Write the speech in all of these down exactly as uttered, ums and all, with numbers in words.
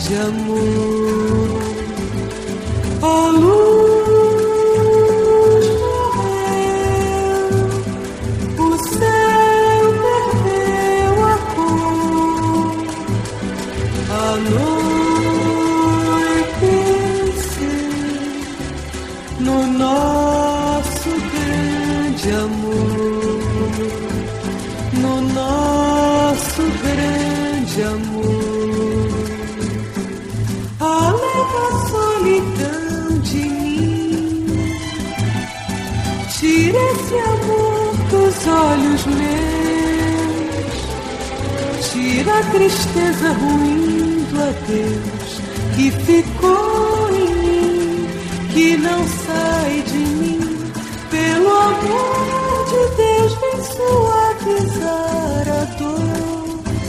grande amor. A luz morreu, o céu perdeu a cor, a noite no nosso grande amor, no nosso grande amor. Alega a solidão de mim, tira esse amor dos olhos meus, tira a tristeza ruim do adeus que ficou em mim, que não sai de mim. Pelo amor de Deus, vem suavizar a dor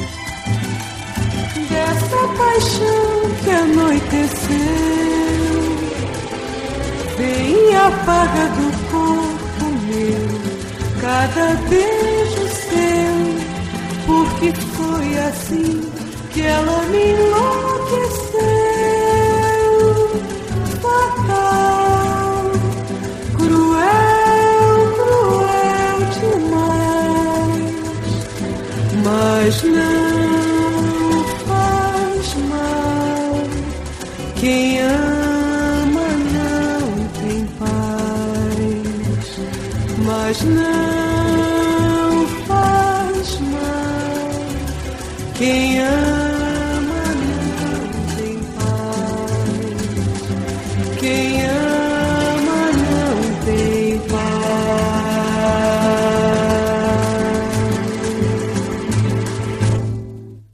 dessa paixão que anoiteceu. Vem e apaga do corpo meu cada beijo seu, porque foi assim que ela me enlouqueceu. Fatal, cruel, cruel demais, mas não faz mal. Quem ama não tem paz, mas não faz mal. Quem ama